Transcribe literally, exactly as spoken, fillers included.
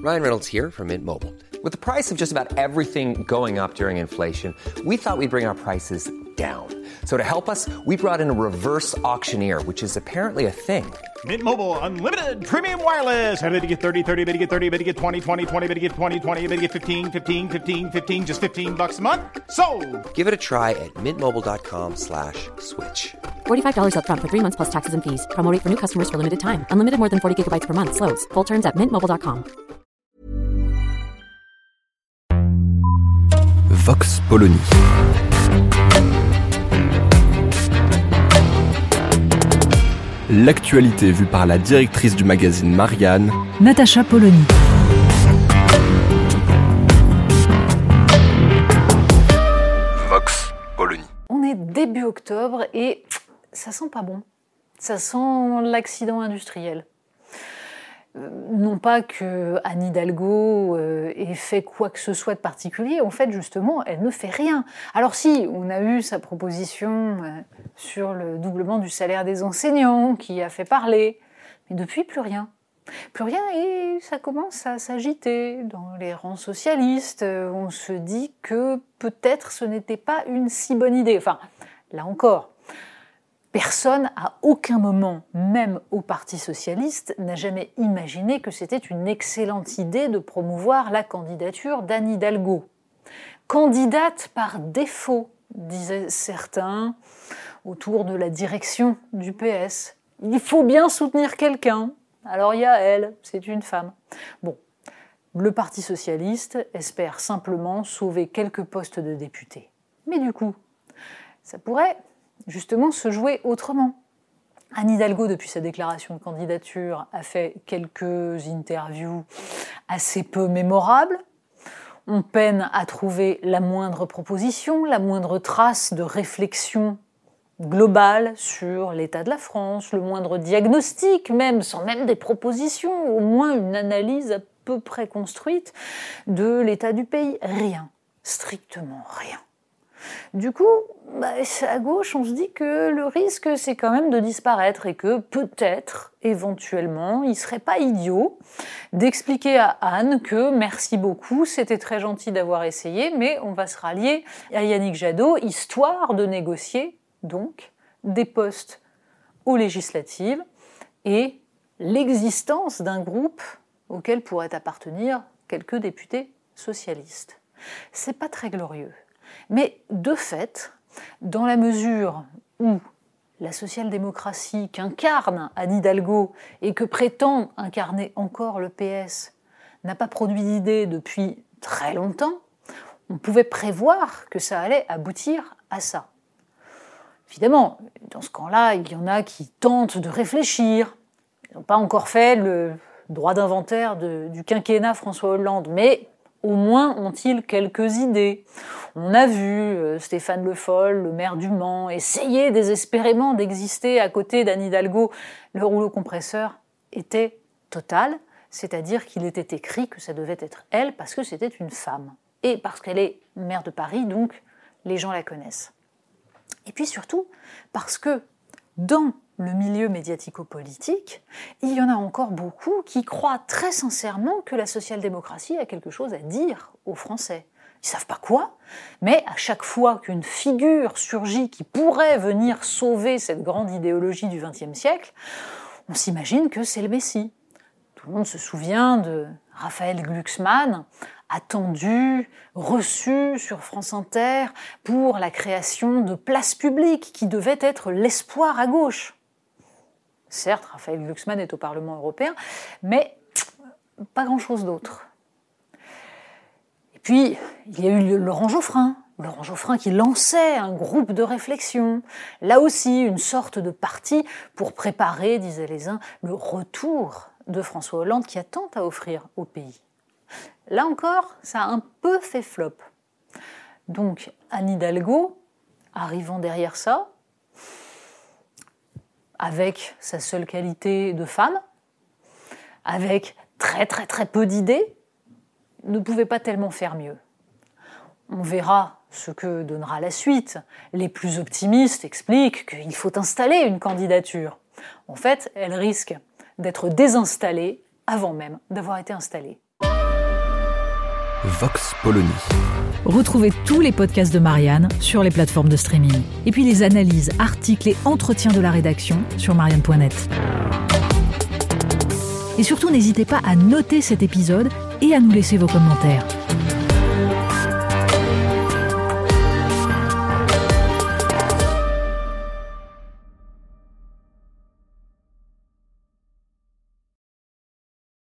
Ryan Reynolds here from Mint Mobile. With the price of just about everything going up during inflation, we thought we'd bring our prices down. So to help us, we brought in a reverse auctioneer, which is apparently a thing. Mint Mobile Unlimited Premium Wireless. How to get thirty, thirty, how to get thirty, how to get twenty, twenty, twenty, how to get twenty, twenty, how to get fifteen, fifteen, fifteen, fifteen, just fifteen bucks a month? Sold! Give it a try at mintmobile.com slash switch. forty-five dollars up front for three months plus taxes and fees. Promo rate for new customers for limited time. Unlimited more than forty gigabytes per month. Slows full terms at mint mobile dot com. Vox Polony. L'actualité vue par la directrice du magazine Marianne, Natacha Polony. Vox Polony. On est début octobre et ça sent pas bon. Ça sent l'accident industriel. Euh, non pas que Anne Hidalgo euh, ait fait quoi que ce soit de particulier, en fait justement elle ne fait rien. Alors si, on a eu sa proposition euh, sur le doublement du salaire des enseignants qui a fait parler, mais depuis plus rien. Plus rien et ça commence à s'agiter dans les rangs socialistes. Euh, on se dit que peut-être ce n'était pas une si bonne idée. Enfin, là encore. Personne, à aucun moment, même au Parti socialiste, n'a jamais imaginé que c'était une excellente idée de promouvoir la candidature d'Anne Hidalgo. Candidate par défaut, disaient certains, autour de la direction du P S. Il faut bien soutenir quelqu'un. Alors il y a elle, c'est une femme. Bon, le Parti socialiste espère simplement sauver quelques postes de députés. Mais du coup, ça pourrait justement se jouer autrement. Anne Hidalgo, depuis sa déclaration de candidature, a fait quelques interviews assez peu mémorables. On peine à trouver la moindre proposition, la moindre trace de réflexion globale sur l'état de la France, le moindre diagnostic même, sans même des propositions, au moins une analyse à peu près construite de l'état du pays. Rien, strictement rien. Du coup, bah, à gauche, on se dit que le risque, c'est quand même de disparaître et que peut-être, éventuellement, il ne serait pas idiot d'expliquer à Anne que merci beaucoup, c'était très gentil d'avoir essayé, mais on va se rallier à Yannick Jadot, histoire de négocier, donc, des postes aux législatives et l'existence d'un groupe auquel pourraient appartenir quelques députés socialistes. C'est pas très glorieux. Mais de fait, dans la mesure où la social-démocratie qu'incarne Anne Hidalgo et que prétend incarner encore le P S n'a pas produit d'idée depuis très longtemps, on pouvait prévoir que ça allait aboutir à ça. Évidemment, dans ce camp-là, il y en a qui tentent de réfléchir. Ils n'ont pas encore fait le droit d'inventaire de, du quinquennat François Hollande, mais au moins ont-ils quelques idées. On a vu euh, Stéphane Le Foll, le maire du Mans, essayer désespérément d'exister à côté d'Anne Hidalgo. Le rouleau compresseur était total, c'est-à-dire qu'il était écrit que ça devait être elle parce que c'était une femme. Et parce qu'elle est maire de Paris, donc les gens la connaissent. Et puis surtout, parce que dans le milieu médiatico-politique, il y en a encore beaucoup qui croient très sincèrement que la social-démocratie a quelque chose à dire aux Français. Ils ne savent pas quoi, mais à chaque fois qu'une figure surgit qui pourrait venir sauver cette grande idéologie du vingtième siècle, on s'imagine que c'est le Messie. Tout le monde se souvient de Raphaël Glucksmann, attendu, reçu sur France Inter pour la création de places publiques qui devaient être l'espoir à gauche. Certes, Raphaël Glucksmann est au Parlement européen, mais pas grand-chose d'autre. Et puis, il y a eu Laurent Geoffrin, Laurent Geoffrin qui lançait un groupe de réflexion, là aussi une sorte de parti pour préparer, disaient les uns, le retour de François Hollande qui a tant à offrir au pays. Là encore, ça a un peu fait flop. Donc, Anne Hidalgo, arrivant derrière ça, avec sa seule qualité de femme, avec très très très peu d'idées, ne pouvait pas tellement faire mieux. On verra ce que donnera la suite. Les plus optimistes expliquent qu'il faut installer une candidature. En fait, elle risque d'être désinstallée avant même d'avoir été installée. Vox Polony. Retrouvez tous les podcasts de Marianne sur les plateformes de streaming. Et puis les analyses, articles et entretiens de la rédaction sur marianne point net. Et surtout, n'hésitez pas à noter cet épisode et à nous laisser vos commentaires.